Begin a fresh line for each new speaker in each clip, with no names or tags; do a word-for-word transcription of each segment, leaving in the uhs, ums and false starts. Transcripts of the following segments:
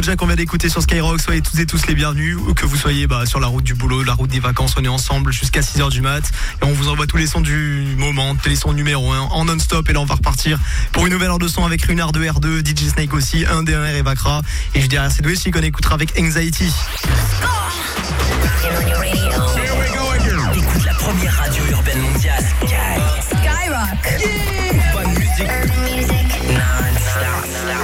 Doja qu'on vient d'écouter sur Skyrock. Soyez toutes et tous les bienvenus, ou que vous soyez bah, sur la route du boulot, la route des vacances. On est ensemble jusqu'à six heures du mat et on vous envoie tous les sons du moment, les sons numéro un en non-stop. Et là on va repartir pour une nouvelle heure de son avec Runard de R deux, D J Snake aussi, un D un R et Vakra. Et je dirais c'est Dwesty qu'on écoutera avec Anxiety.
Écoute la première radio urbaine mondiale.
Skyrock.
Yeah. Bonne musique. Non-stop.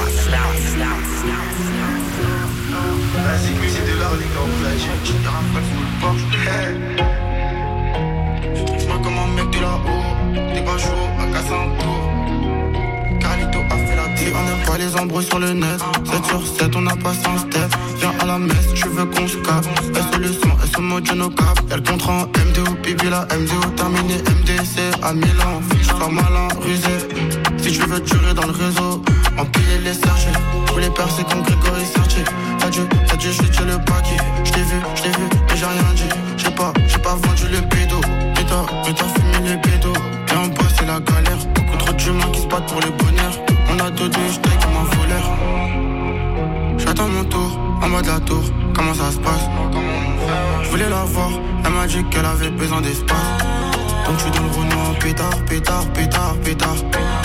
Basique musique de l'art, les gars, on l'a dit, je te rappelle sous le porche. Moi comme un mec de là-haut, t'es pas chaud, à casser un tour. Carlito a fait la tire, on n'a pas les embrouilles sur le net. sept sur sept, on a passé un step. Viens à la messe, tu veux qu'on se capte. S le son, S au mode no cap. Y'a le contrat en M D O, Bibi la M D O terminé, M D C à Milan. Faut que je sois malin, rusé. Si tu veux durer dans le réseau, empiler les sergés. Tous les percés comme Grégory Sergi. T'as dû, t'as dû jeter le paquet. J't'ai vu, j't'ai vu, mais j'ai rien dit. J'ai pas, j'ai pas vendu le bédo. Mais t'as, mais t'as fumé les bédos. Et en bas c'est la galère. Beaucoup trop d'humains qui se battent pour le bonheur. On a deux deux, j'taille comme un voleur. J'attends mon tour, en mode la tour. Comment ça se passe? Je voulais la voir, elle m'a dit qu'elle avait besoin d'espace. Donc j'suis dans le Renault en pétard, pétard, pétard, pétard.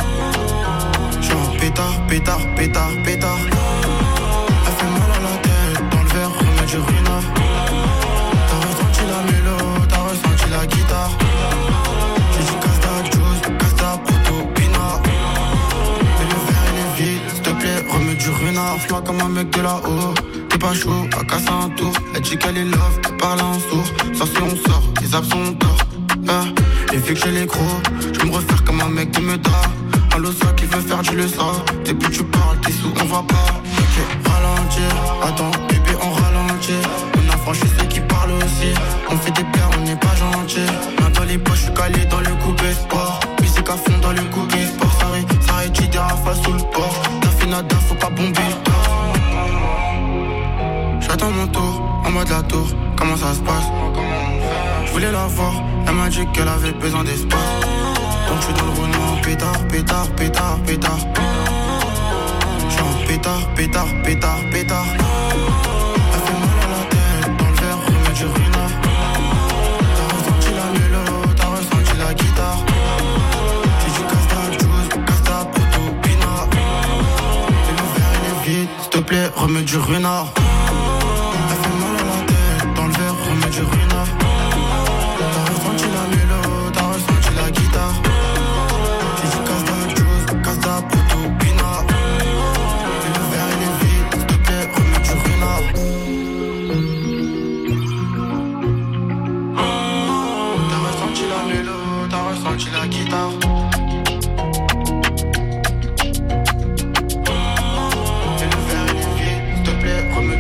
J'suis en pétard, pétard, pétard, pétard. Elle fait mal à la tête, dans le verre, remets du Runard. T'as ressenti la mélo, t'as ressenti la guitare. J'ai dit casse ta juice, casse ta proto, pinard. Et le verre il est vide, s'il te plaît, remets du Runard. Fais-moi comme un mec de là-haut, t'es pas chaud, à casser un tour. Elle dit qu'elle est love, elle parle en sourd. Sauf si on sort, les absents tort. Ah, et vu que j'ai les gros, je me refaire comme un mec de Meda. Un losa qui veut faire du leçon. T'es plus tu parles, t'es sous, on va pas. Ok, ralentir, attends, bébé, on ralentit. On a franchi ceux qui parlent aussi. On fait des paires, on n'est pas gentil. Main dans les poches, je suis calé dans le coupé sport. Musique à fond dans le coupé sport. Ça rit, ça rit, des rafales sous le port. T'as fait nada, faut pas bomber le torse. J'attends mon tour, en mode la tour. Comment ça se passe? Je voulais la voir, elle m'a dit qu'elle avait besoin d'espace. Donc je suis dans le Renault, pétard, pétard, pétard, pétard. J'suis en pétard, pétard, pétard, pétard. Elle fait mal à la tête, dans le verre, remets du Runard. T'as ressenti la mélo, t'as ressenti la guitare. J'ai dit casse ta juice, casse ta proto, pinard. Et le verre il est vide, s'il te plaît, remets du Runard. Elle fait mal à la tête, dans le verre, remets du Runard. T'as ressenti la mélo, t'as ressenti la guitare. La guitare. Et le verre il est vide, s'il te plaît, remets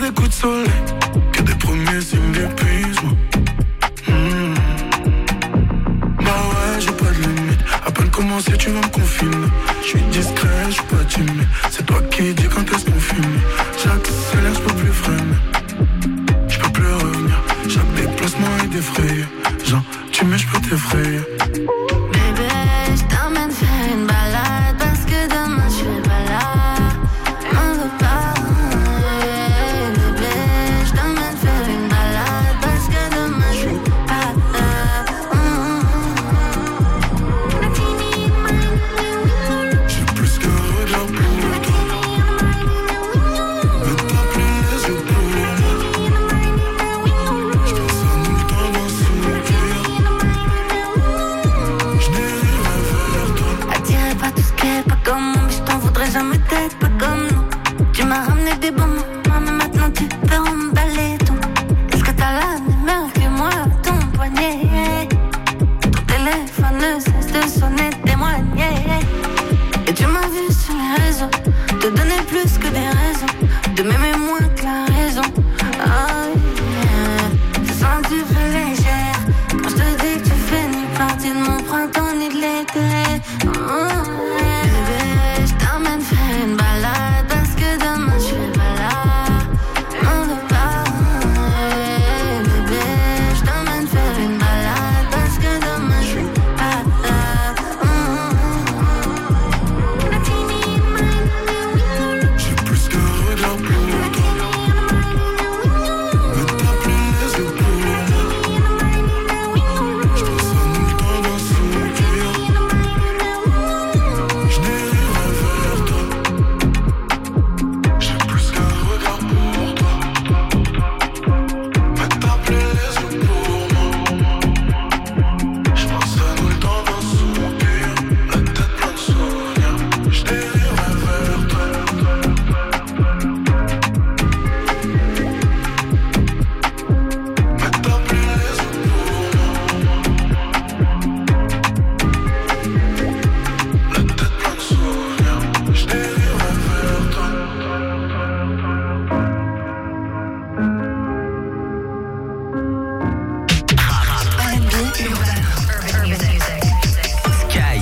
des coups de soleil, que des premiers signes d'épuisement. Mmh. Bah ouais, j'ai pas de limite. À peine commencé, tu vas me confiner. J'suis discret, j'suis pas timide. C'est toi qui dis quand est-ce qu'on finit. J'accélère, j'peux plus freiner. J'peux plus revenir. Chaque déplacement est défrayé. Genre, tu mets, j'peux t'effrayer.
Bébé, j't'emmène faire une balade. Parce que demain j'serai pas là. M'en veux pas. Bébé, j't'emmène faire une balade. Parce que demain j'serai pas là.
J'ai plus qu'un regard pour toi. Mais t'as plus les yeux pour moi. J'pense à nous le temps d'un soupir. J'n'irai vers toi.
Attiré par tout ce qui est pas comme moi. Mais j't'en voudrais jamais d'être pas comme nous. Tu m'as ramené des bons moments. Mais maintenant tu peux emballer tout. Est-ce que t'as la même que moi? Ton poignet. Ton téléphone ne cesse de sonner, témoigner. Et tu m'as vu sur les réseaux. Te donner plus que des raisons. De m'aimer moins que la raison. Oh yeah. Te sens tu fais légère. Quand je te dis que tu fais ni partie de mon printemps ni de l'été. Oh yeah. Bébé, je t'emmène faire une balade. Parce que demain je serai pas là. M'en veux pas. Bébé, je t'emmène faire une balade. Parce que demain je serai pas là.
J'ai plus qu'un regard pour toi. Mais t'as plus les yeux pour moi. J'pense à nous le temps d'un soupir. J'n'irai vers toi. J'ai plus qu'un regard pour toi. Mais t'as plus les yeux pour moi. J'pense à nous le temps d'un soupir. La tête pleine de souvenirs. J'n'irai vers toi. Mais t'as plus les yeux pour moi. La tête pleine de souvenirs. J'n'irai vers toi.
Sky.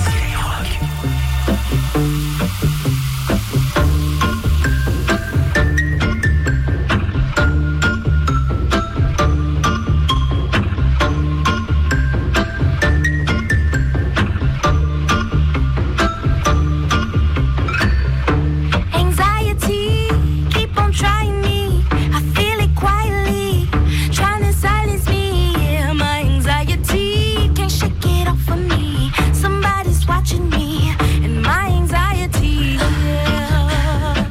Anxiety, keep on trying me. I feel it quietly, trying to silence me. Yeah, my anxiety can't shake it off of me. Somebody's watching me, and my anxiety. Yeah.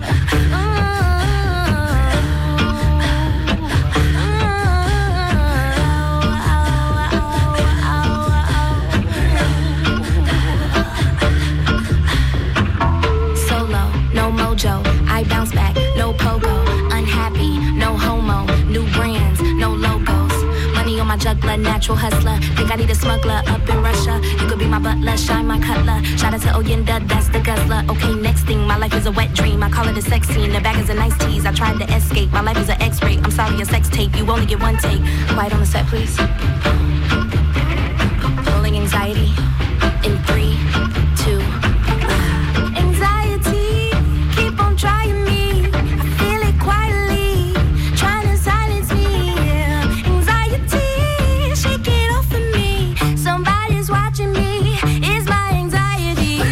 Solo, no mojo, I bounce back, no pogo. Unhappy, no homo, new brands, no logos. Money on my juggler, natural hustler. Think I need a smuggler up in Russia. You could be my butler, shine my cutler. Shout out to Oyenda, that's the guzzler. Okay, next thing, my life is a wet dream. I call it a sex scene, the bag is a nice tease. I tried to escape, my life is an X-ray. I'm sorry, a sex tape, you only get one take. Quiet on the set, please. Rolling anxiety in three, two, one. Anxiety, keep on trying me. I feel it quietly, trying to silence me. Yeah. Anxiety, shake it off of me. Somebody's watching me. It's my anxiety.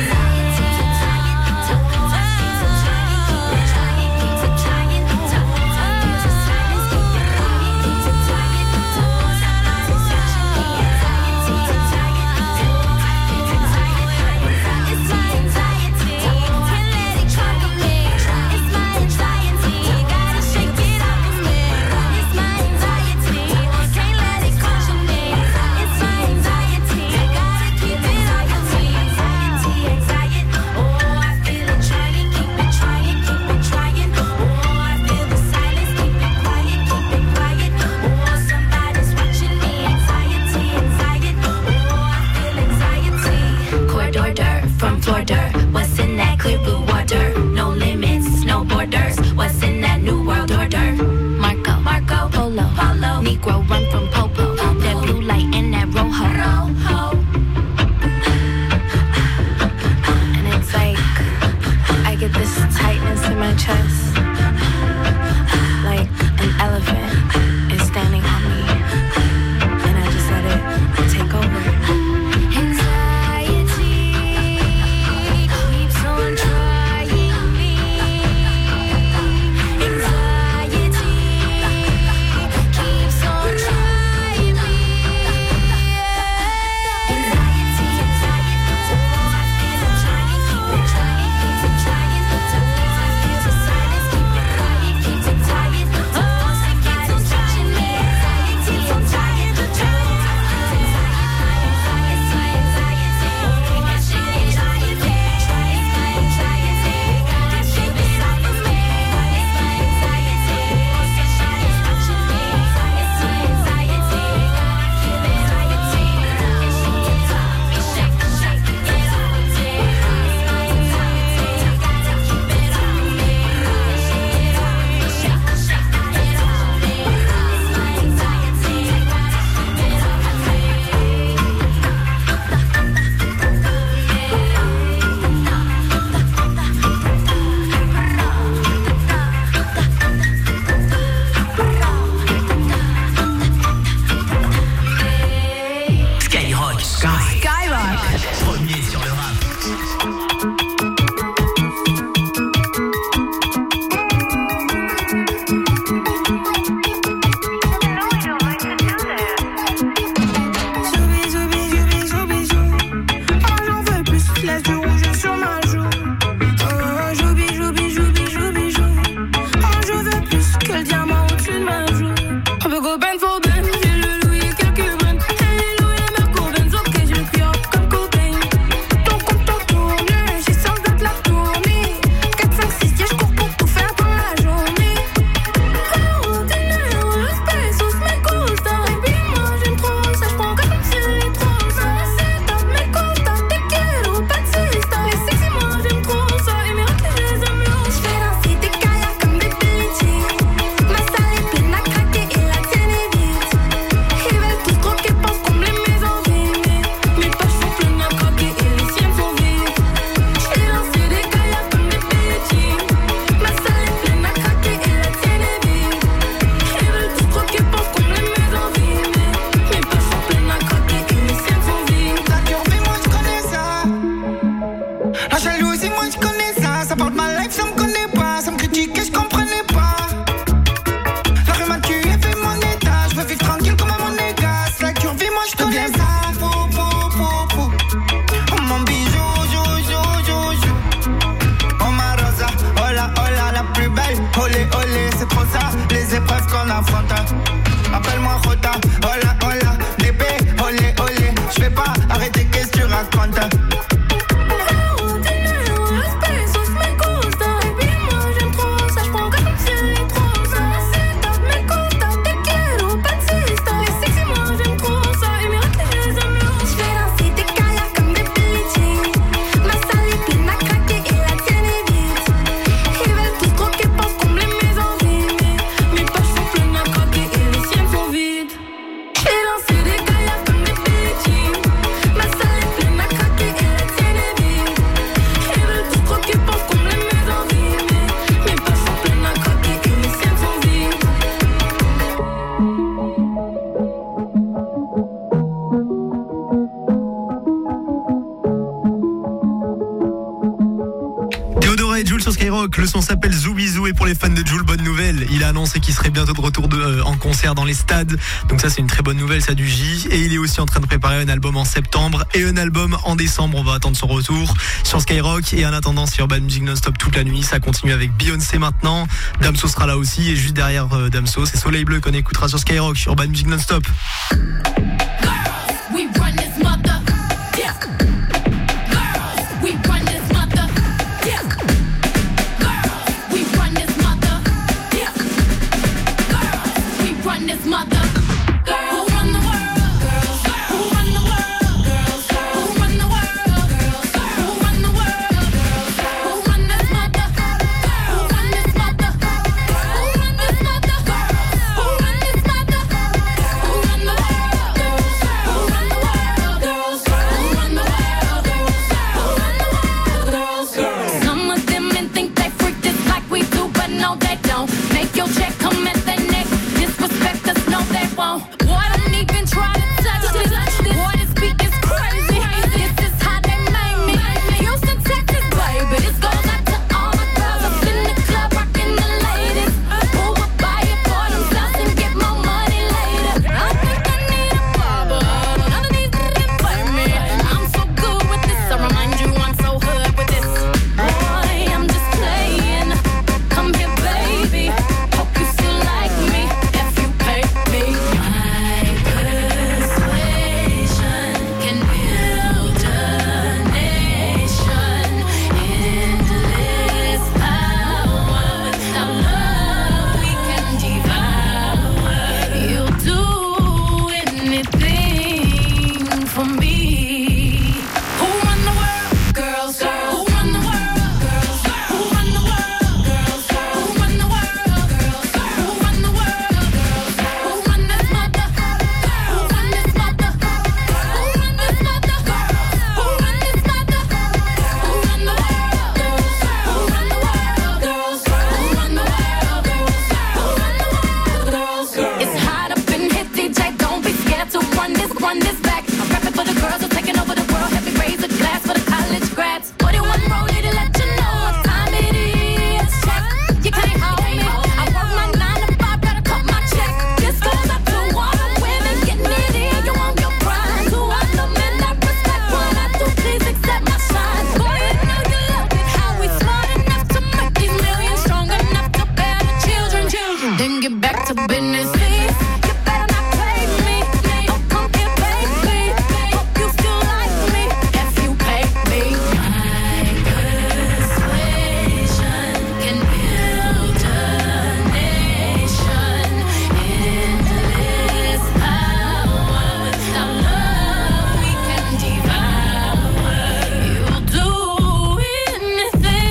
la fronta. Appelle-moi Rota, hola, hola. Bébé, olé, olé. J'vais pas arrêter, qu'est-ce que tu racontes?
Le son s'appelle Zoubizou et pour les fans de Jul, bonne nouvelle, il a annoncé qu'il serait bientôt de retour de, euh, en concert dans les stades, donc ça c'est une très bonne nouvelle, ça du J, et il est aussi en train de préparer un album en septembre et un album en décembre. On va attendre son retour sur Skyrock, et en attendant c'est Urban Music Non-Stop toute la nuit. Ça continue avec Beyoncé maintenant, Damso sera là aussi, et juste derrière euh, Damso c'est Soleil Bleu qu'on écoutera sur Skyrock, sur Urban Music Non-Stop.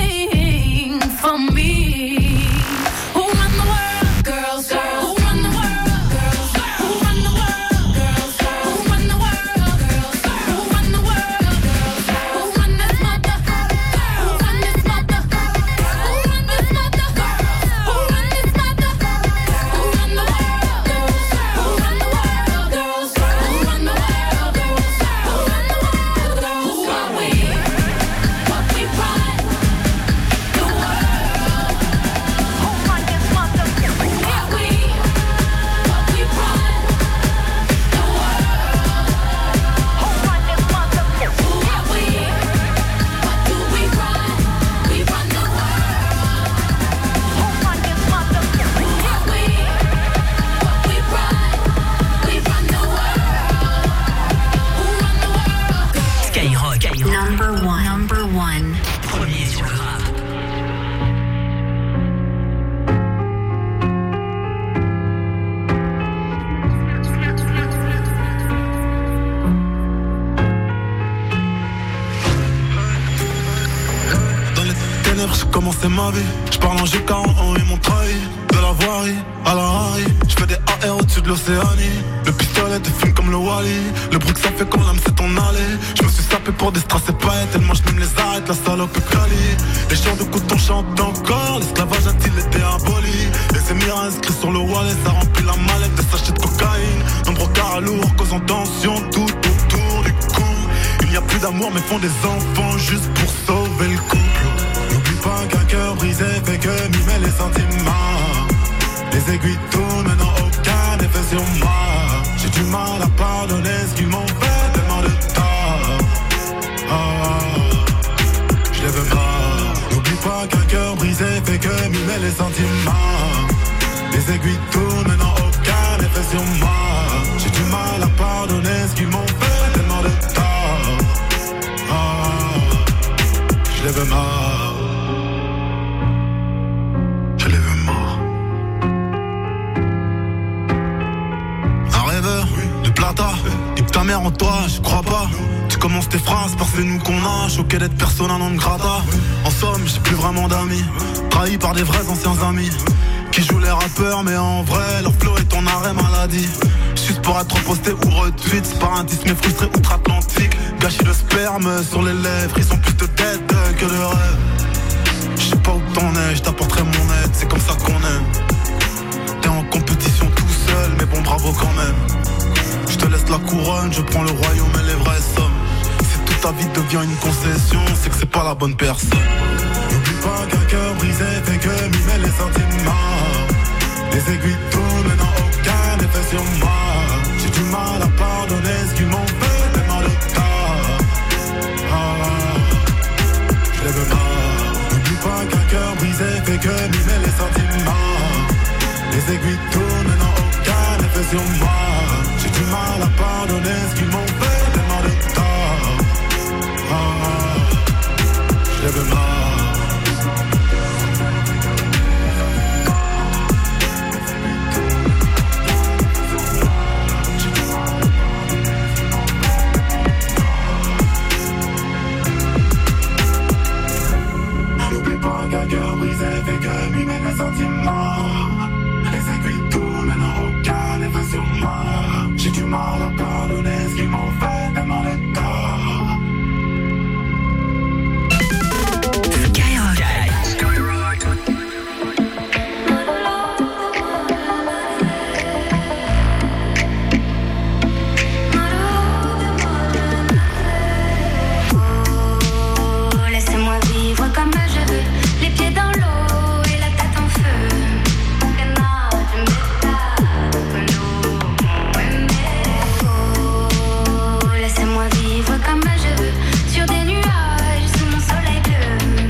Who run the world? Girls, girls. Who run the world?
commencé ma vie. J'parle en G quarante ans, ils m'ont trahi. De la voirie à la Harry. J'fais des A R au-dessus de l'Océanie. Le pistolet te fume comme le Wally. Le bruit que ça fait quand l'âme s'est en allée. J'me suis sapé pour des strass et paillettes. Tellement j'm'aime les arrête, la salope est quali. Les chants de coton chantent encore. L'esclavage a-t-il été aboli? Les émirats inscrits sur le wallet. Ça remplit la mallette des sachets de cocaïne. Nombreux carats lourds causant tension tout autour du cou. Il n'y a plus d'amour mais font des enfants juste pour sauver le couple. N'oublie pas qu'un cœur brisé fait que mimer les sentiments. Les aiguilles tournent mais n'ont aucun effet sur moi. J'ai du mal à pardonner ce qu'ils m'ont fait, tellement de tort. Oh, je les veux pas. N'oublie pas qu'un cœur brisé fait que mimer les sentiments. Les aiguilles tournent mais n'ont aucun effet sur moi. J'ai du mal à pardonner ce qu'ils m'ont fait, tellement de tort. Oh, je les veux mort. Je les veux mort. Un rêveur de plata, nique ta mère en toi, je crois pas. Tu commences tes phrases par c'est nous qu'on a, choqué d'être persona non grata. En somme, j'ai plus vraiment d'amis, trahi par des vrais anciens amis qui jouent les rappeurs mais en vrai leur flow est ton arrêt maladie. Juste pour être posté ou retweet, c'est pas un disque mais frustré outre-Atlantique. Gâchis de sperme sur les lèvres, ils sont plus de tête que de rêve. Je sais pas où t'en es, je t'apporterai mon aide, c'est comme ça qu'on aime. T'es en compétition tout seul, mais bon bravo quand même. Je te laisse la couronne, je prends le royaume et les vraies sommes. Si toute ta vie devient une concession, c'est que c'est pas la bonne personne. N'oublie pas qu'un cœur brisé fait que mimer les sentiments. Les aiguilles tournent mais n'ont aucun effet sur moi. J'ai du mal à pardonner ce qu'ils m'ont fait, tellement de tort. Oh, je les veux pas. N'oublie pas qu'un cœur brisé fait que mimer les sentiments. Les aiguilles tournent mais n'ont aucun effet sur moi. J'ai du mal à pardonner ce qu'ils m'ont fait, tellement de tort. Oh, je les veux pas. J'ai du mal à pardonner ce qu'ils m'ont fait, tellement de tort.
Skyrock.
Oh, laissez-moi vivre comme je veux, les pieds dans l'eau et la tête en feu. Laissez-moi vivre comme je veux, sur des nuages, sous mon soleil bleu.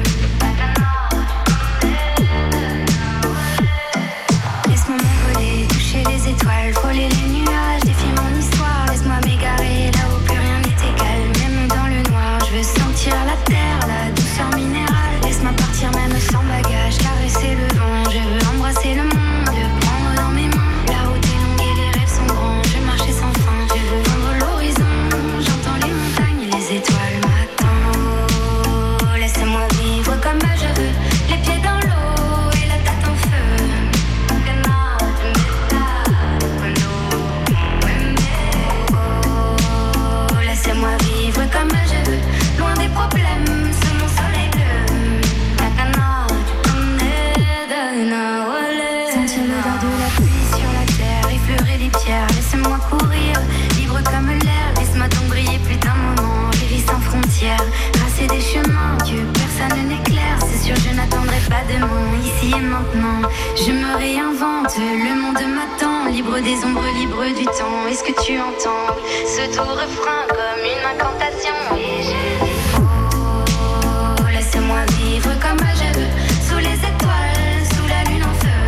Laisse-moi m'envoler, toucher les étoiles, frôler les nuages, défier mon histoire. Laisse-moi m'égarer là où plus rien n'est égal, même dans le noir. Je veux sentir la terre, la douceur minérale. Laisse-moi partir même sans bagage, caresser le vent. Je veux embrasser le monde, prendre dans mes mains. La route est longue et les rêves sont grands. Je veux marcher sans fin, je veux vendre l'horizon. J'entends les montagnes et les étoiles m'attendent. Oh, laissez-moi vivre comme je veux, les pieds dans l'eau et la tête en feu. Oh, laissez-moi vivre comme je veux, loin des problèmes, sous mon soleil bleu. Sentir l'odeur de la pluie sur la terre, effleurer les pierres, laissez-moi courir, libre comme l'air. Laisse-moi donc briller plus d'un moment, les vies sans frontières, tracer des chemins que personne n'éclaire. C'est sûr je n'attendrai pas demain, ici et maintenant. Je me réinvente, le monde m'attend, libre des ombres, libre du temps. Est-ce que tu entends ce doux refrain comme une incantation? Et je dis oh, laissez-moi vivre comme je veux, sous les étoiles, sous la lune en feu.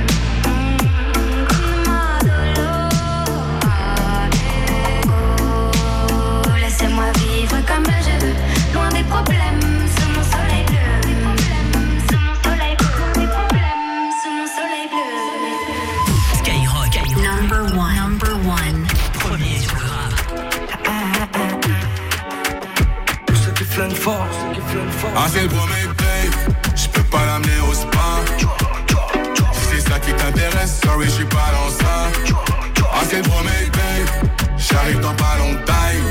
Oh, laissez-moi vivre comme je veux, loin des problèmes, sous mon soleil bleu. Des problèmes, sous mon soleil bleu. Des problèmes, sous mon soleil bleu.
Skyrock.
Number one. Number one.
Premier sur le rap.
Ceux qui flânent fort, ceux qui flânent fort.
Ah c'est le premier paye, j'peux pas la
l'amener au spa. Si c'est ça qui t'intéresse, sorry, j'suis pas dans ça. Ah, c'est le premier babe, j'arrive dans pas longtemps.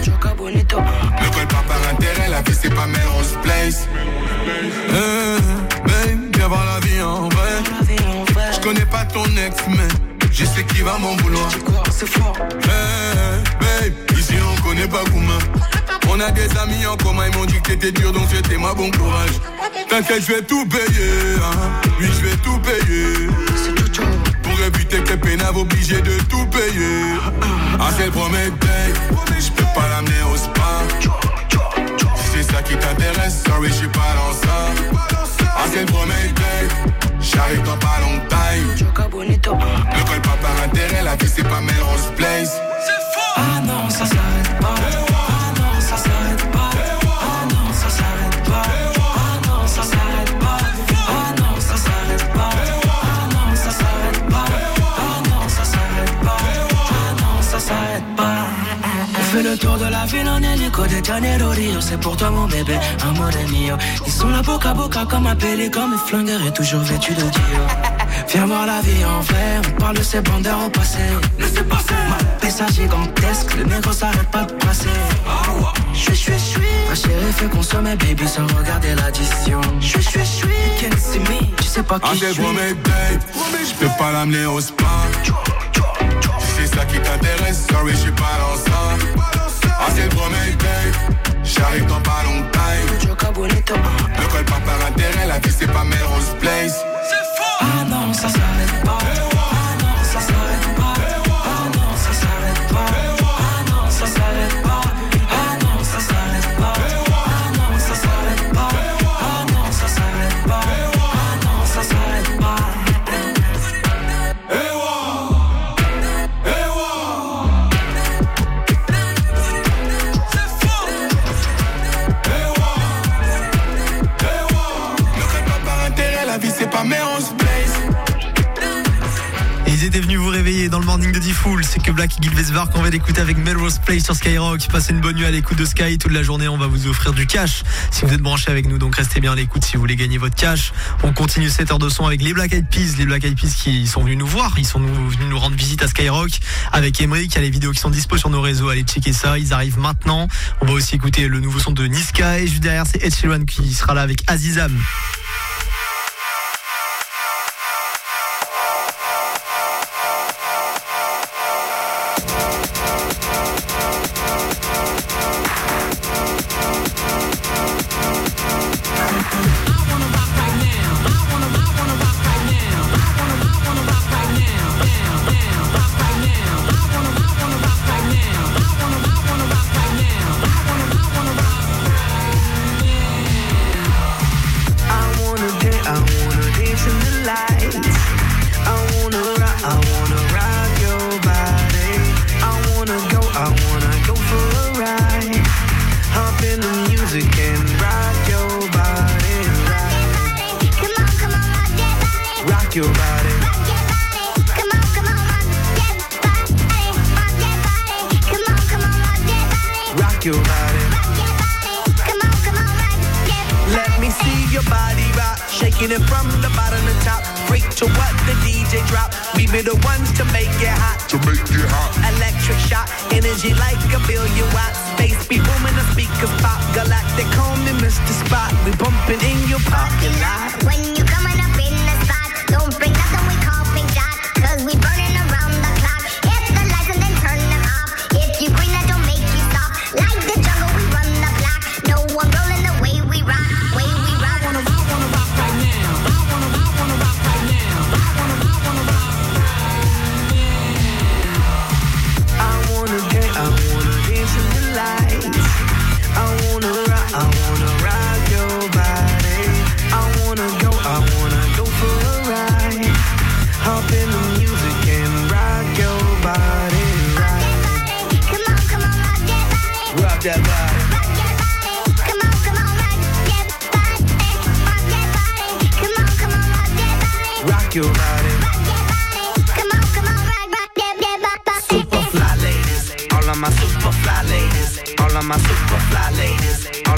Ne colle pas par intérêt, la vie c'est pas Melrose Place. Hey, babe, viens voir la vie en vrai. J'connais pas ton ex, mais je sais qui va m'en vouloir. C'est fort. Hey, babe, ici on connaît pas Gouma. On a des amis en commun, ils m'ont dit que t'étais dur, donc c'était ma bon courage. T'inquiète, je vais tout payer, hein. Oui, je vais tout payer. Pour éviter que pénave obligé de tout payer. Ah, c'est le premier date, je peux pas l'amener au spa. Si c'est ça qui t'intéresse, sorry, je suis pas dans ça. Ah, c'est le premier date, j'arrive dans pas longtemps. Ne colle pas par intérêt, la vie c'est pas Melrose Place.
Ah non, ça s'arrête pas. Ah non, ça s'arrête pas. Ah non, ça s'arrête pas. Ah non, ça s'arrête pas. Ah non, ça s'arrête pas. Ah non, ça s'arrête pas. Ah non, ça s'arrête pas. Ah non, ça s'arrête pas. On fait le tour de la ville en hélico de Janeiro Rio. C'est pour toi mon bébé, amore mio. Ils sont là boca à boca comme un pélican. Mes flingueurs est toujours vêtu de Dio. Viens voir la vie en vrai, on parle de ces bandeurs au passé. Laissez passer. Ma paisa gigantesque, le négro s'arrête pas de passer. J'suis, j'suis, j'suis. Ma chérie fait consommer baby sans regarder l'addition. J'suis, j'suis, j'suis. You can't see me, tu sais pas qui
j'suis. Ah, c'est promets babe, j'peux pas l'amener au spa. Si c'est ça qui t'intéresse, sorry, j'suis pas dans ça. Ah, c'est promets babe, j'arrive dans pas longtemps. Ne colle pas par intérêt, la vie c'est pas Melrose Place.
Ah non, ça s'arrête pas. Ah non, ça s'arrête pas. Ah non, ça s'arrête pas. Ah non, ça s'arrête pas. Ah non, ça s'arrête pas. Ah non, ça s'arrête pas. Ah non, ça s'arrête pas. Ah non, ça s'arrête pas.
Eh wow, eh wow. C'est fort. Eh wow, eh wow. Ne colle pas par intérêt, la vie c'est pas Melrose Place.
Ils étaient venus vous réveiller dans le morning de D-Fool. C'est que Black Eagle Vesvar qu'on va l'écouter avec Melrose Place sur Skyrock. Passez une bonne nuit à l'écoute de Sky. Toute la journée, on va vous offrir du cash si vous êtes branchés avec nous. Donc restez bien à l'écoute si vous voulez gagner votre cash. On continue cette heure de son avec les Black Eyed Peas. Les Black Eyed Peas qui sont venus nous voir. Ils sont venus nous rendre visite à Skyrock avec Emery. Il y a les vidéos qui sont dispo sur nos réseaux. Allez checker ça. Ils arrivent maintenant. On va aussi écouter le nouveau son de Niska. Et juste derrière, c'est Ed Sheeran qui sera là avec Azizam.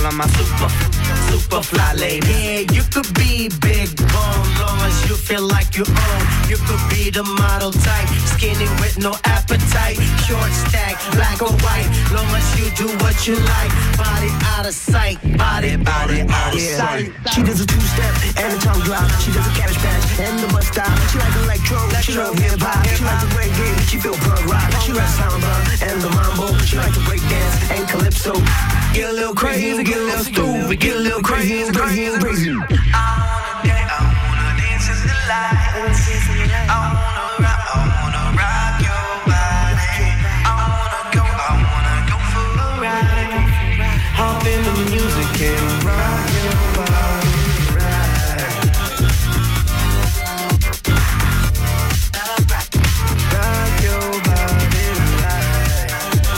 I'm my super, super fly lady. Yeah, you could be big bone, long as you feel like you own. You could be the model type, skinny with no appetite. Short stack, black or white, long as you do what you like. Body out of sight, body, body out of
yeah.
sight.
She does a two-step and a tongue drop. She does a cabbage patch and the bus stop. She like electro, she love hip-hop. She like the reggae, she feel punk rock. She like samba and the mambo. She like to break dance and calypso. Get a little crazy, get a little stupid, get a little crazy, crazy, crazy.
I wanna dance, I wanna dance in the light. I wanna rock, I wanna rock your body. I wanna go, I wanna go for a ride.
Hop in the music and rock your body right. Rock your body right.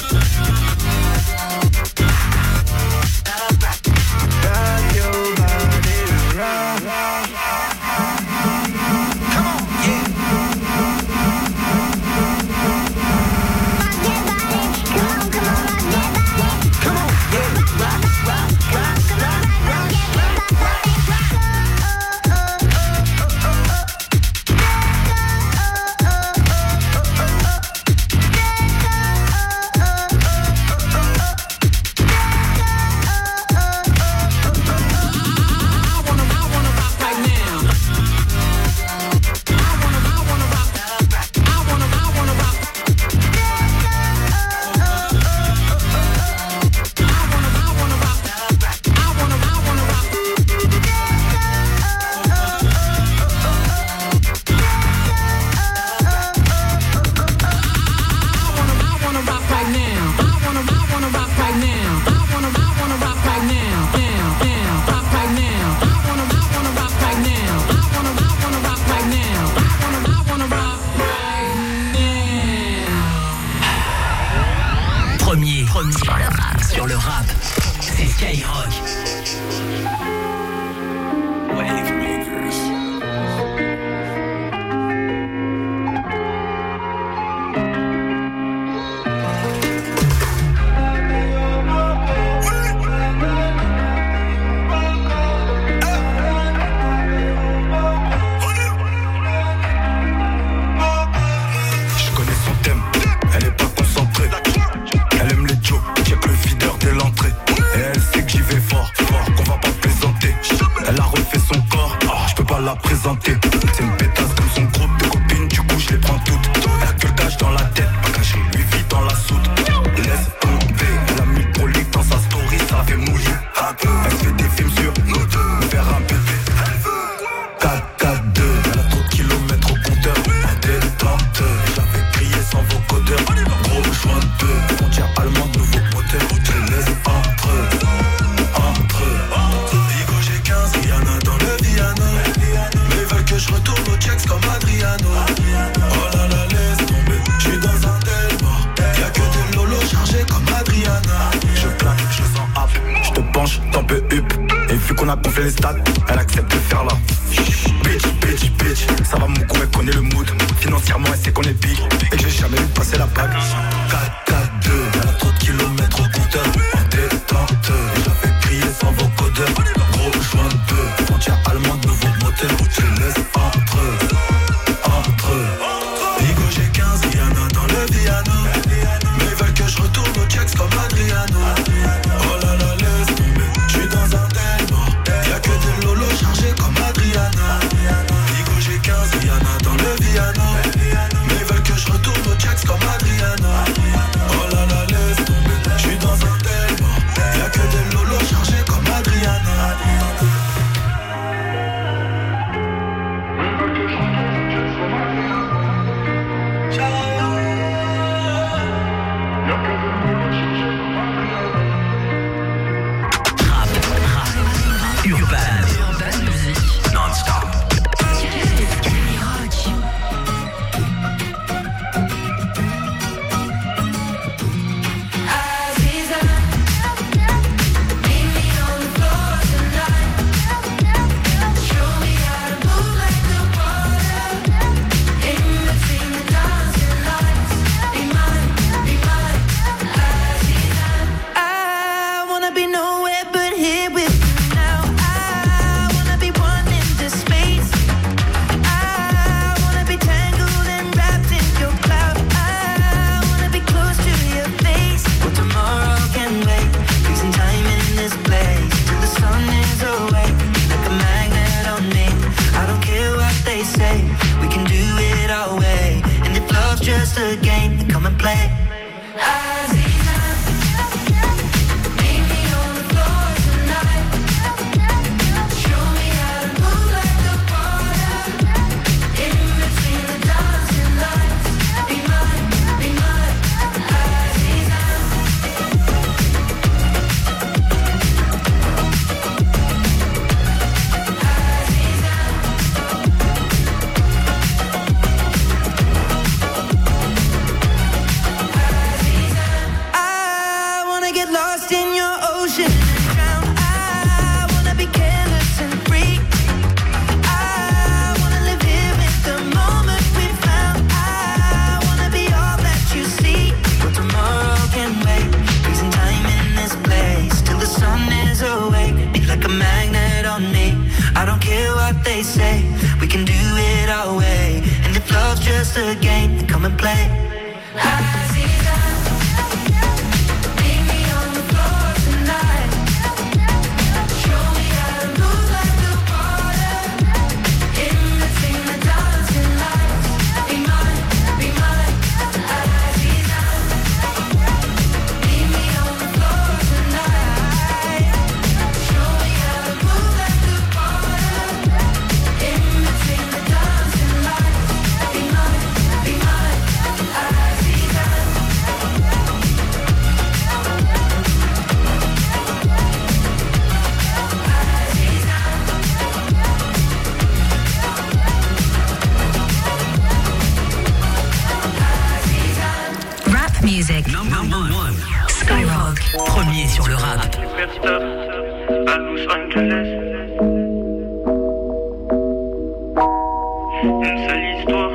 Rock your body right. Come on, yeah. Come on, yeah. Rock, rock, rock, rock,
Premier, premier sur le rap, sur le rap, c'est Skyrock. Wave Makers.
Je connais son thème, elle est pas concentrée. Elle aime les jokes, check le videur dès l'entrée. Et elle sait que j'y vais fort, fort, qu'on va pas plaisanter. Elle a refait son corps, oh, je peux pas la présenter. C'est une pétasse comme son groupe de copines, du coup je les prends toutes. Elle a que le cache dans la tête, pas caché, lui vit dans la soude. Laisse tomber, elle a mis le prolique dans sa story, ça fait mouiller. Elle fait des films sur nous deux, me faire un bébé. quatre quatre deux, elle a trop de kilomètres au compteur. En détente, j'avais crié sans vocodeur. Gros joint de deux, frontière allemande, nouveau moteur. Je les laisse entre eux, entre eux. Vigo j'ai quinze, Rihanna dans le piano. Mais ils veulent que je retourne au checks comme Adriano. Oh là là, laisse tomber, j'suis dans un Delmore. Y'a que des lolos chargés comme Adriana. Je plaque, je le sens up, j'te penche, t'en peux up. Et vu qu'on a gonflé les stats, elle accepte de faire la bitch, bitch, bitch. Ça va mon coup, elle connaît le mood. Financièrement, elle sait qu'on est big et que j'ai jamais vu passer la bague. quatre quatre deux, elle a trop de kilomètres au compteur. En détente, j'avais crié sans vocodeur. Gros joint de deux, frontière allemande, nouveau moteur. Je les laisse entre eux, entre eux. Vigo j'ai quinze, Rihanna dans le piano. Mais ils veulent que je retourne au checks comme Adriano. Oh là là, laisse tomber, j'suis dans un Delmore. Y'a que des lolos chargés comme Adriana. Vigo j'ai quinze, Rihanna
a game, come and play.
They say we can do it our way, and if love's just a game, then come and play.
Music. Number one. Skyrock. Premier sur le rap.
Superstar à Los Angeles. Une seule histoire.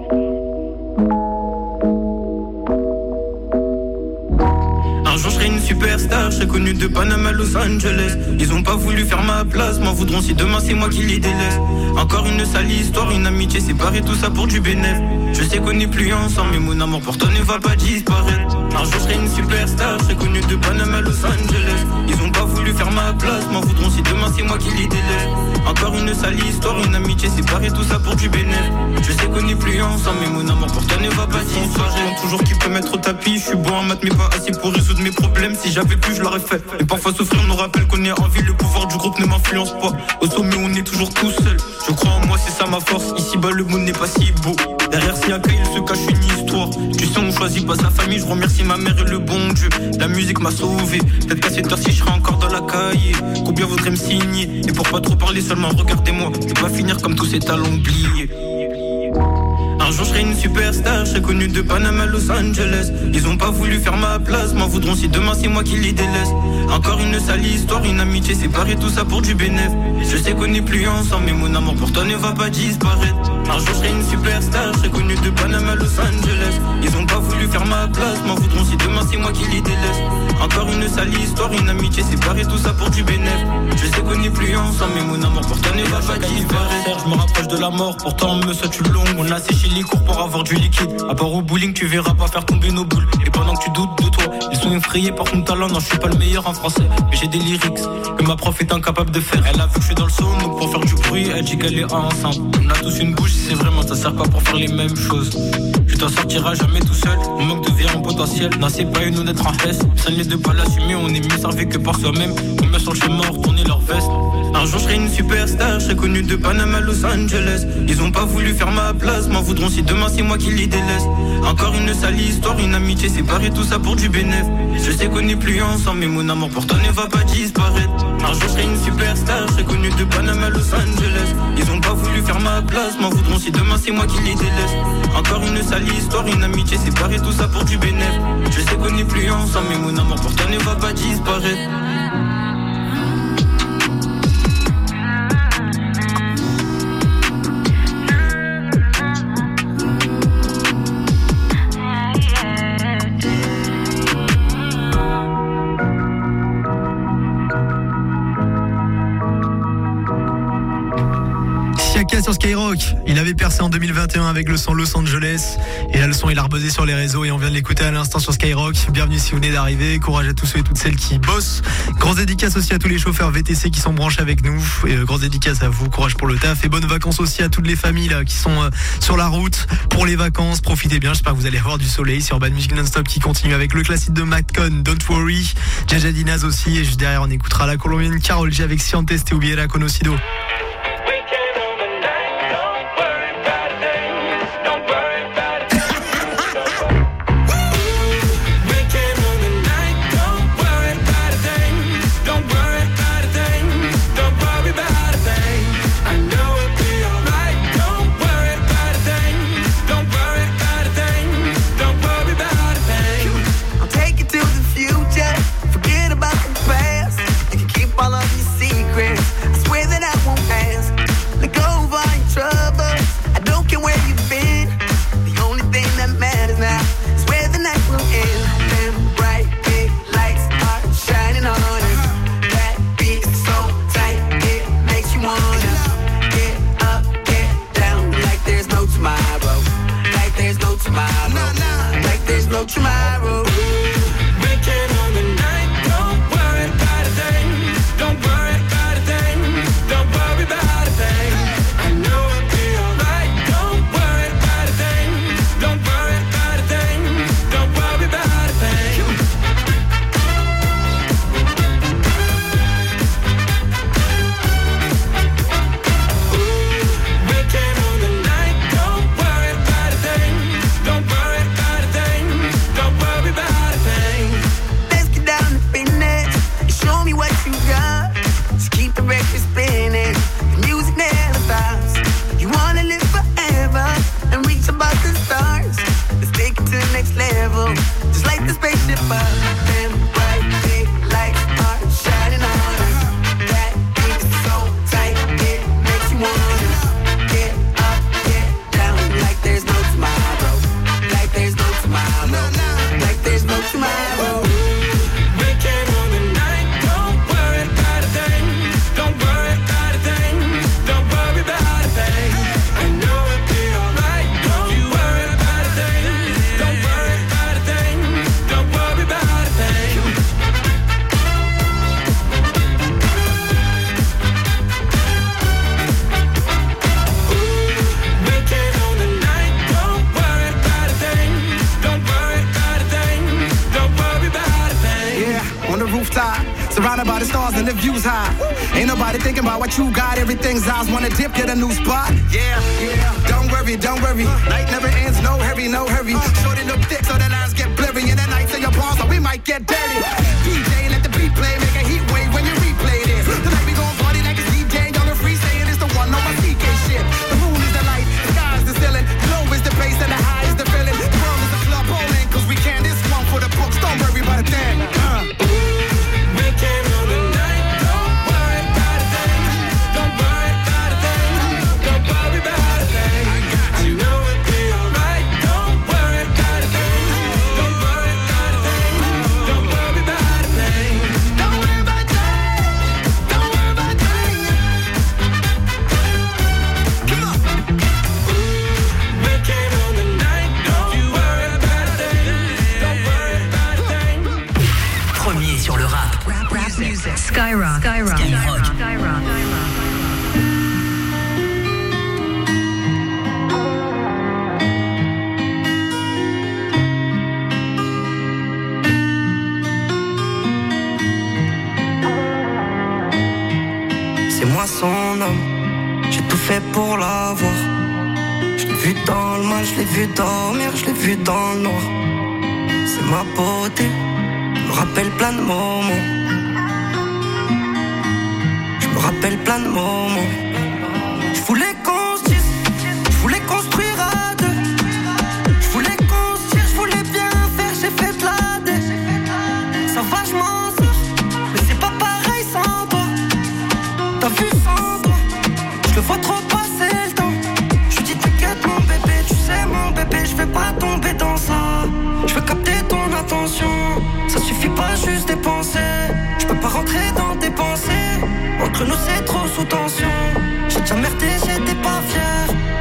Un jour je serai une superstar, je serai connu de Panama à Los Angeles. Ils ont pas voulu faire ma place, m'en voudront si demain c'est moi qui les délaisse. Encore une sale histoire, une amitié séparée, tout ça pour du bénéf. Je sais qu'on n'est plus ensemble, mais mon amour pour toi ne va pas disparaître. Un jour je serai une superstar, je serai connu de Panama à Los Angeles. Ils ont pas voulu faire ma place, m'en voudront si demain c'est moi qui les délaisse. Encore une sale histoire, une amitié séparée, tout ça pour du bénéf. Je sais qu'on n'est plus ensemble, mais mon amour pour toi ne va pas disparaître. Je toujours qui peut mettre au tapis, je suis bon en maths mais pas assez pour résoudre mes problèmes. Si j'avais pu je l'aurais fait, et parfois souffrir nous rappelle qu'on est en vie. Le pouvoir du groupe ne m'influence pas, au sommet on est toujours tout seul. Je crois en moi, c'est ça ma force, ici bas le monde n'est pas si beau. Derrière Siaka il se cache une histoire. Tu sais on choisit pas sa famille, je remercie ma mère et le bon Dieu. La musique m'a sauvé, peut-être qu'à cette heure-ci je serai encore dans la cahier. Combien voudrait me signer, et pour pas trop parler seulement regardez-moi. Je vais pas finir comme tous ces talents oubliés. Un jour je serai une superstar, je serai connu de Panama à Los Angeles. Ils ont pas voulu faire ma place, m'en voudront si demain c'est moi qui les délaisse. Encore une sale histoire, une amitié séparée, tout ça pour du bénéf. Je sais qu'on n'est plus ensemble, mais mon amour pour toi ne va pas disparaître. Un jour je serai une superstar, je serai connu de Panama à Los Angeles. Ils ont pas voulu faire ma place, m'en voudront si demain c'est moi qui les délaisse. Encore une sale histoire, une amitié séparée, tout ça pour du bénéf. Je sais qu'on n'est plus ensemble, mais mon amour pour toi ne va pas disparaître. Je me rapproche de la mort, pourtant on me saute une longue. On a séché les cours pour avoir du liquide. À part au bowling, tu verras pas faire tomber nos boules. Et pendant que tu doutes de toi, ils sont effrayés par ton talent. Non, je suis pas le meilleur en français, mais j'ai des lyrics que ma prof est incapable de faire. Elle a vu que je suis dans le son, donc pour faire du bruit, elle dit qu'elle est enceinte. On a tous une bouche, c'est vraiment ça sert pas pour faire les mêmes choses. Tu t'en sortiras jamais tout seul, on manque de vie en potentiel. Non, c'est pas une honnête en S. Ça n'est de pas l'assumer, on est mieux servi que par soi-même. Combien sont chez morts, tourner leur veste. Un jour je serai une superstar, je serai connu de Panama à Los Angeles. Ils ont pas voulu faire ma place, m'en voudront si demain c'est moi qui les délaisse. Encore une sale histoire, une amitié séparée, tout ça pour du bénéf. Je sais qu'on n'est plus ensemble, mais mon amour pour toi ne va pas disparaître. Un jour je serai une superstar, je serai connu de Panama à Los Angeles. Ils ont pas voulu faire ma place, m'en voudront si demain c'est moi qui les délaisse. Encore une sale histoire, une amitié séparée, tout ça pour du bénéf. Je sais qu'on n'est plus ensemble, mais mon amour pour toi ne va pas disparaître.
Sur Skyrock, Skyrock. Il avait percé en deux mille vingt et un avec le son Los Angeles. Et là, le son, il a rebuzzé sur les réseaux et on vient de l'écouter à l'instant sur Skyrock. Bienvenue si vous venez d'arriver. Courage à tous ceux et toutes celles qui bossent. Grosse dédicace aussi à tous les chauffeurs V T C qui sont branchés avec nous. Et euh, grosse dédicace à vous. Courage pour le taf. Et bonnes vacances aussi à toutes les familles là, qui sont euh, sur la route pour les vacances. Profitez bien. J'espère que vous allez avoir du soleil. C'est Urban Music Non-Stop qui continue avec le classique de Macon, Don't Worry. Jaja Dinaz aussi. Et juste derrière, on écoutera la colombienne Karol G avec Ciantes et Ubiera Conocido.
Tomorrow, weekend on the night. Don't worry about a thing. Don't worry about a thing. Don't worry about a thing. I know it'll be alright. Don't worry about a thing. Don't worry about a thing. Don't worry about a thing. Weekend on the night. Don't worry about a thing. Don't worry about a thing. Don't worry about a thing. Let's get down to business and show me what you got. Just keep the record spinning. The music never stops. You wanna live forever and reach above the stars. Let's take it to the next level. Just like the spaceship up. Them bright big lights are shining on us. That beat is so tight, it makes you wanna get up, get down like there's no tomorrow. Like there's no tomorrow. Like there's no tomorrow. Weekend on the night. Don't worry about a thing. Don't worry about a thing. Don't worry about a thing. I know it'll be alright. Don't you worry about a thing. Don't worry about a thing. Don't worry about a thing. Weekend on the night. Don't worry about a thing. Don't worry about a thing. Don't worry about a thing.
Yeah, on the rooftop, surrounded by the stars and the views high. Ain't nobody thinking about what you got. Everything's eyes wanna dip, get a new spot. Yeah, yeah. Don't worry, don't worry. Night never ends, no hurry, no hurry. Shorty look thick so the lines get blurry. And the nights in your palms, so we might get dirty. D J, let the beat play, make a heat wave when you replay this. Tonight we gon' party like it's D J on the free, saying it's the one on my C K shit. The moon is the light, the sky is the ceiling, low is the bass and the high is the feeling. The world is a club bowling, cause we can this one for the books. Don't worry about a thing. Uh.
Weekend on the night. Don't worry about a thing. Don't worry about a thing. Don't worry about a thing. I know it'll be alright. Don't worry about a thing. Don't worry about a thing. Don't worry about a thing. Don't worry about a thing. Don't worry about a thing. Come on. Weekend on the night. Don't you worry about a thing. Don't worry about a thing.
Premier sur le rap.
Skyrock. Skyrock.
Skyrock.
Skyrock.
C'est moi son homme, j'ai tout fait pour l'avoir. Je l'ai vu dans le mal, je l'ai vu dormir, je l'ai vu dans le noir. C'est ma beauté, me rappelle plein de moments. Je me rappelle plein de moments. Je voulais qu'on se dise, je voulais construire à deux. Je voulais qu'on se tire, je voulais bien faire, j'ai fait de la dé. Ça va, je m'en sors, mais c'est pas pareil sans toi. T'as vu sans toi, je le vois trop passer le temps. Je dis t'inquiète mon bébé, tu sais mon bébé, je vais pas tomber dans ça. Je veux capter ton attention, ça suffit pas juste dépenser. Je peux pas rentrer dans tes pensées, entre nous c'est trop sous tension. J'ai déjà merdé, j'étais pas fier,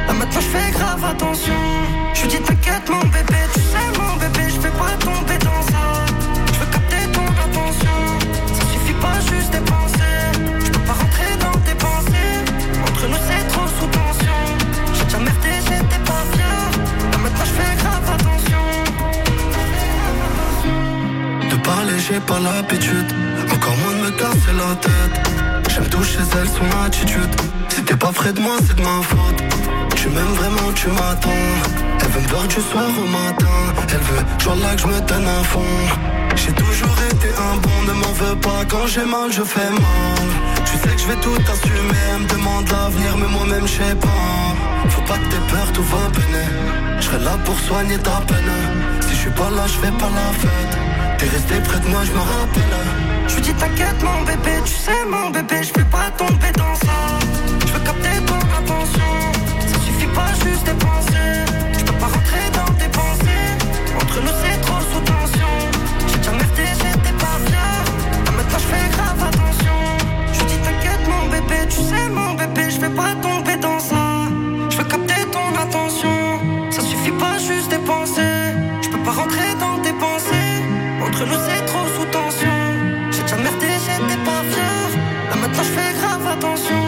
j'ai pas l'habitude. Encore moins de me casser la tête. J'aime tout chez elle, son attitude. Si t'es pas près de moi, c'est de ma faute. Tu m'aimes vraiment, tu m'attends. Elle veut me voir du soir au matin. Elle veut, genre là que je me donne à fond. J'ai toujours été un bon, ne m'en veux pas. Quand j'ai mal, je fais mal. Tu sais que je vais tout assumer. Elle me demande l'avenir, mais moi-même je sais pas. Faut pas que t'aies peur, tout va peiner. Je serai là pour soigner ta peine. Si je suis pas là, je fais pas la fête. T'es resté près de moi, je me rappelle.
Je lui dis t'inquiète mon bébé, tu sais mon bébé, je vais pas tomber dans ça. Je veux capter ton attention. Ça suffit pas juste de penser. Je peux pas rentrer dans tes pensées. Entre nous c'est trop sous tension. J'ai déjà merdé, j'étais pas fier. Là maintenant je fais grave attention. Je lui dis t'inquiète mon bébé, tu sais mon bébé, je vais pas tomber dans ça. Je veux capter ton attention. Ça suffit pas juste de penser. Je peux pas rentrer dans tes pensées. Entre nous c'est trop sous tension. J'ai déjà merdé, j'étais pas fier. Là maintenant je fais grave attention.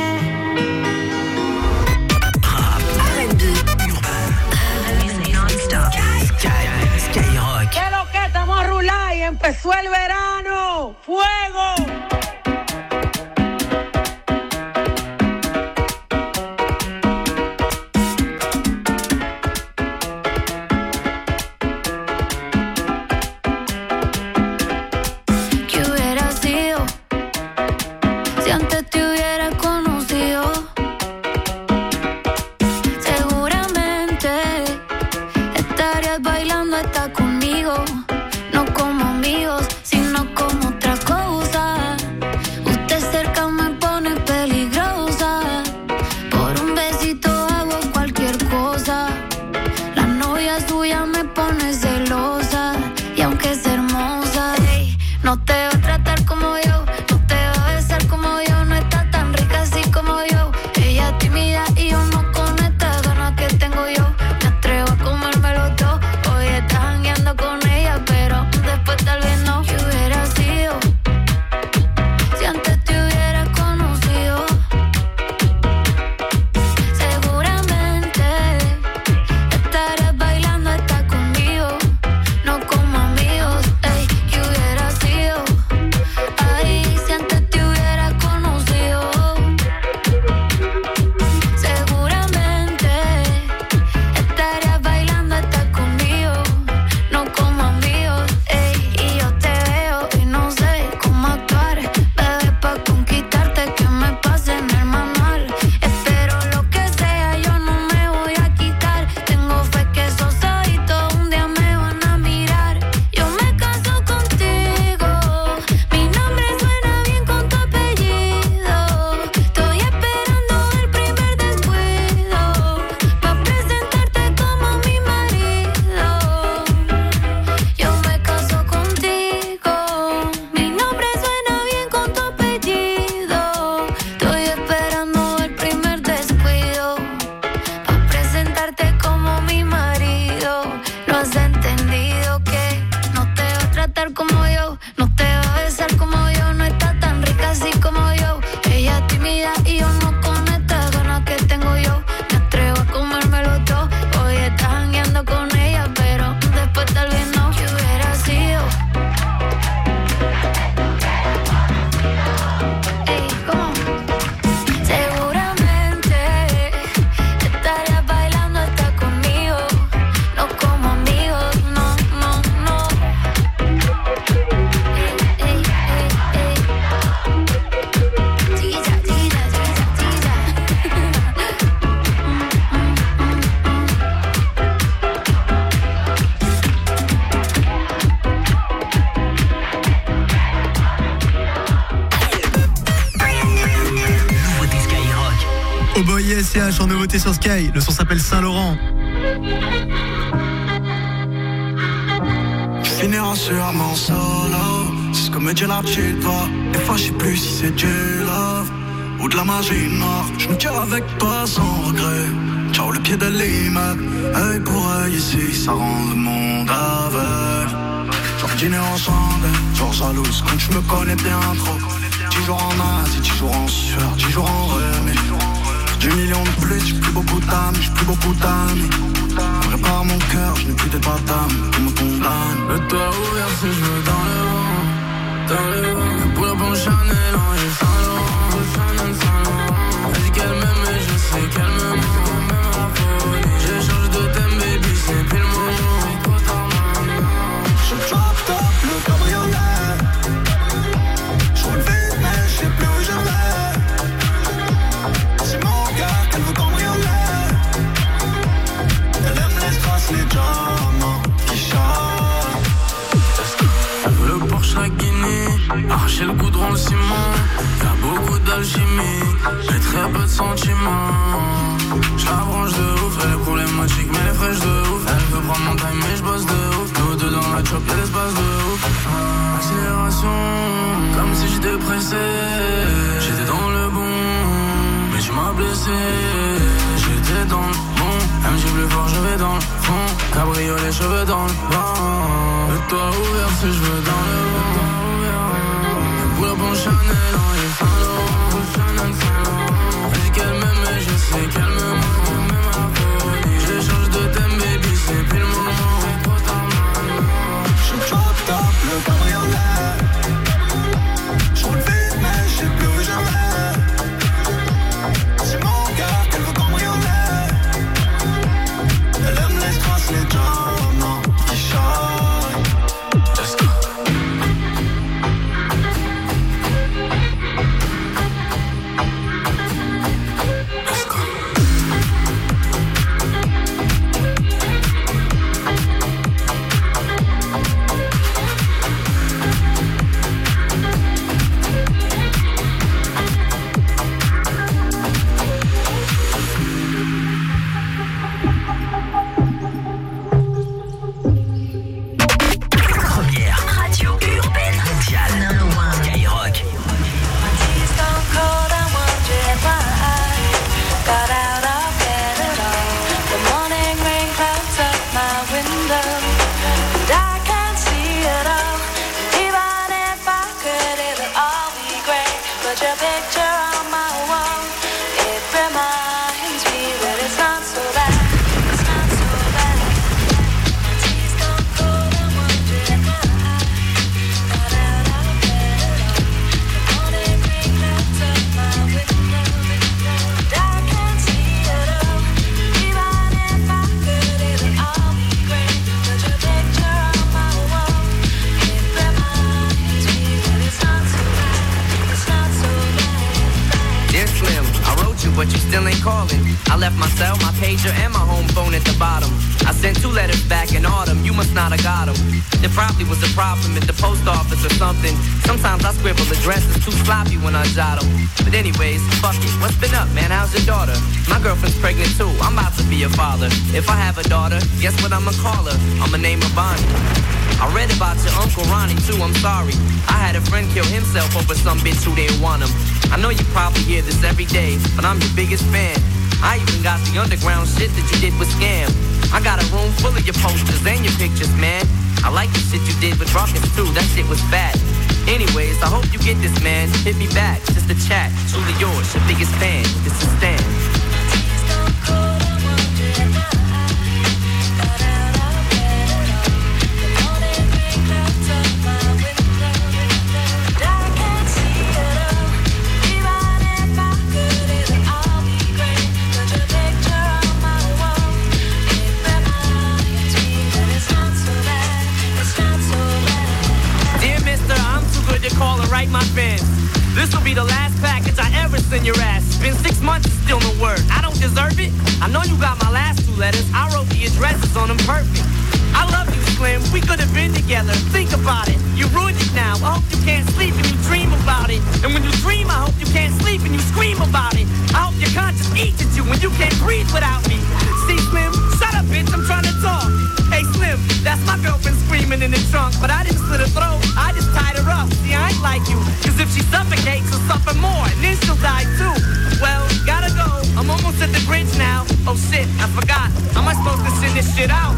Rap, R and B, urbain, non-stop, Sky, Skyrock.
¿Qué lo que estamos a rular y empezó el verano? ¡Fuego!
Oh boy, S C H en nouveauté sur Sky. Le son s'appelle Saint-Laurent.
Finira sûrement solo, c'est ce que me dit la petite voix. Des fois je sais plus si c'est du love ou de la magie noire. Je me tire avec toi sans regret. Ciao le pied de l'immeuble, œil pour œil ici, ça rend le monde aveugle. Genre dîner ensemble, genre jalouse quand tu me connais bien trop. Dix jours en Asie, dix jours en sueur, dix jours en remis. Du million de plus, j'ai plus beaucoup d'âme, j'ai plus beaucoup d'amis. Prépare mon cœur, je n'ai plus de bâtame qui me condamne.
Le toit ouvert, si je veux dans le vent. dans le vent. Pour la bon Chanel en Yves Saint Laurent. Chanel Saint Laurent. Elle dit qu'elle m'aime mais je sais qu'elle me ment. Même à folie. Je change de thème baby c'est plus le moment.
Je drop top le cabriolet. Je roule vite mais je sais plus où je vais. C'est mon gars qu'elle veut cambrioler. Elle aime les strass, les diamants qui chantent.
Elle veut le Porsche la Guinée, arracher le goudron, le ciment. Y'a beaucoup d'alchimie, j'ai très peu de sentiments. J'la branche de ouf, elle est problématique mais elle est fraîche de ouf. Elle veut prendre mon time mais j'bosse de ouf. Nous deux dans la chop, y'a l'espace de ouf. Accélération, comme si j'étais pressé. J'étais dans le bon, mais tu m'as blessé. J'étais dans le bon, M J plus fort, je vais dans le fond. Cabriolet, cheveux dans le vent. Le toit ouvert, ses cheveux dans le vent. Pour la bon Chanel en Yves Saint Laurent. Chanel Saint Laurent. Elle dit qu'elle m'aime mais je sais qu'elle me ment. Même à folie. Je change de thème baby c'est plus le moment.
Je drop top le cabriolet. Je roule vite mais je sais plus où je vais. C'est mon gars qu'elle veut cambrioler. Elle aime les strass, les diamants qui chantent.
Let's go. Let's go.
Première radio urbaine mondiale. Skyrock.
Tea's gone cold, I'm wondering why I got out of bed at all. The morning rain clouds up my window, and I can't see it all. And even if I could, it would all be great. Put your picture on my wall. It reminds me that it's not so bad. It's not so bad. Tea's gone cold, I'm wondering why I got out of bed at all. The morning rain clouds up my window, and I can't see it all. Even if I could, it would all be great. Put your picture on my wall. It reminds me that it's not so bad. It's not so bad.
Dear Slim, I wrote you, but you still ain't calling. I left my cell, my pager, and my home phone at the bottom. I sent two letters back in autumn, you must not have got them. There probably was a problem at the post office or something. Sometimes I scribble addresses too sloppy when I jot them. But anyways, fuck it, what's been up, man? How's your daughter? My girlfriend's pregnant too, I'm about to be a father. If I have a daughter, guess what I'ma call her? I'ma name her Bonnie. I read about your Uncle Ronnie too, I'm sorry. I had a friend kill himself over some bitch who didn't want him. I know you probably hear this every day, but I'm your biggest fan. I even got the underground shit that you did with Scam. I got a room full of your posters and your pictures, man. I like the shit you did with Rockets too, that shit was bad. Anyways, I hope you get this, man. Hit me back, just a chat. Truly yours, your biggest fan. This is Stan.
Call and write my fans. This'll be the last package I ever send your ass. It's been six months and still no word. I don't deserve it. I know you got my last two letters. I wrote the addresses on them perfect. I love you, Slim. We could have been together. Think about it. You ruined it now. I hope you can't sleep and you dream about it. And when you dream, I hope you can't sleep and you scream about it. I hope your conscience eats at you when you can't breathe without me. See, Slim? Shut up, bitch. I'm trying to talk. Hey, Slim, that's my girlfriend screaming in the trunk. But I didn't slit her throat. I just tied her up. See, I ain't like you. Cause if she suffocates, she'll suffer more. And then she'll die too. Well, gotta go. I'm almost at the bridge now. Oh shit, I forgot. How am I supposed to send this shit out?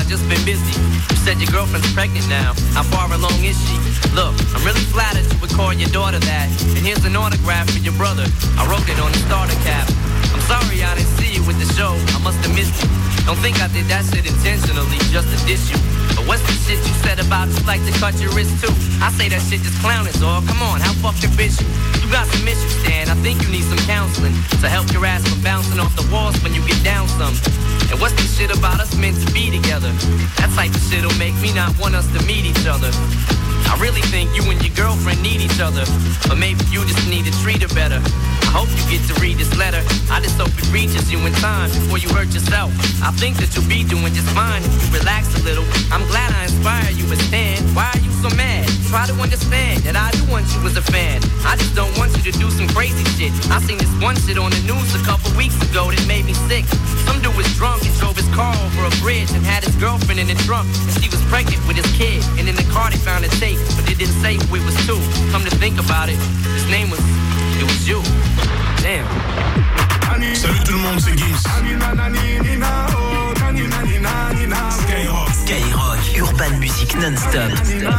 just been busy. You said your girlfriend's pregnant now. How far along is she? Look, I'm really flattered you would call your daughter that. And here's an autograph for your brother. I wrote it on the starter cap. I'm sorry I didn't see you with the show. I must have missed you. Don't think I did that shit intentionally just to diss you. But what's the shit you said about you like to cut your wrist too? I say that shit just clowning, dog. Come on, how fucking bitch you? You got some issues, Dan. I think you need some counseling to help your ass from bouncing off the walls when you get down some. And what's the shit about us meant to be together? That type of shit'll make me not want us to meet each other. I really think you and your girlfriend need each other. Or maybe you just need to treat her better. I hope you get to read this letter. I just hope it reaches you in time before you hurt yourself. I think that you'll be doing just fine if you relax a little. I'm glad I inspire you as Stan. Why are you so mad? Try to understand that I do want you as a fan. I just don't want you to do some crazy shit. I seen this one shit on the news a couple weeks ago that made me sick. Some dude was drunk and drove his car over a bridge and had his girlfriend in the trunk. And she was pregnant with his kid. And in the car they found a tape, but they didn't say who it was to. Come to think about it, his name was, it was you. Damn.
Salut tout le monde, c'est Gims.
Skyrock, Skyrock, Urban Music non-stop.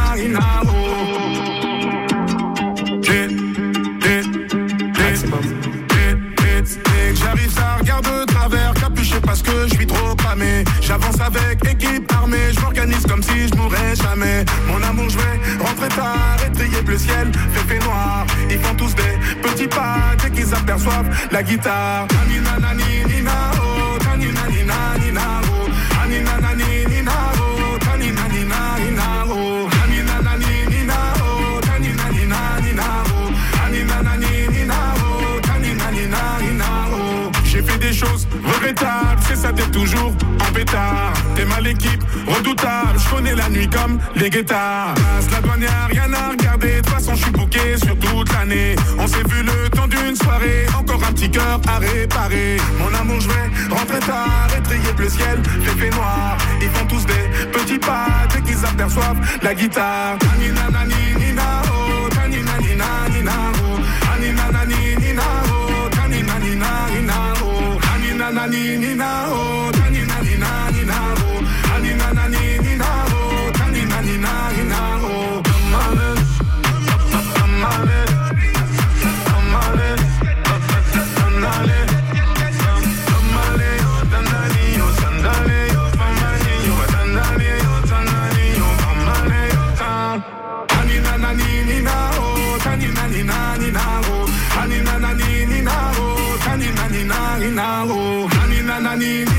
J'arrive, ça regarde de travers, capuché parce que je suis trop pâmé. J'avance avec équipe armée, je m'organise comme si je mourrais jamais. Mon amour, je vais rentrer tard, étrier bleu ciel, fait fait noir. Ils font tous des petits pas dès qu'ils aperçoivent la guitare. Anina nani nina oh, tanina nina nina oh, anina nani nina oh, tanina nina nina oh, anina nani nina oh, tanina nina nina oh, anina nani nina oh, tanina nina nina oh. J'ai fait des choses regrettables, c'est ça t'es toujours en pétard. T'es mal équipe, redoutable, je connais la nuit comme les guetards. La douane y'a rien à regarder, de toute façon je suis bouqué sur toute l'année. On s'est vu le temps d'une soirée, encore un petit cœur à réparer. Mon amour je vais rentrer tard, étrier bleu ciel, fait fait noir. Ils font tous des petits pas dès qu'ils aperçoivent la guitare. Anina nani nina oh, tanina nina nina oh, anina nani nina oh, tanina nina nina oh, anina nani nina oh, tanina nina nina oh, anina nani nina oh, tanina nina nina oh. Anina nani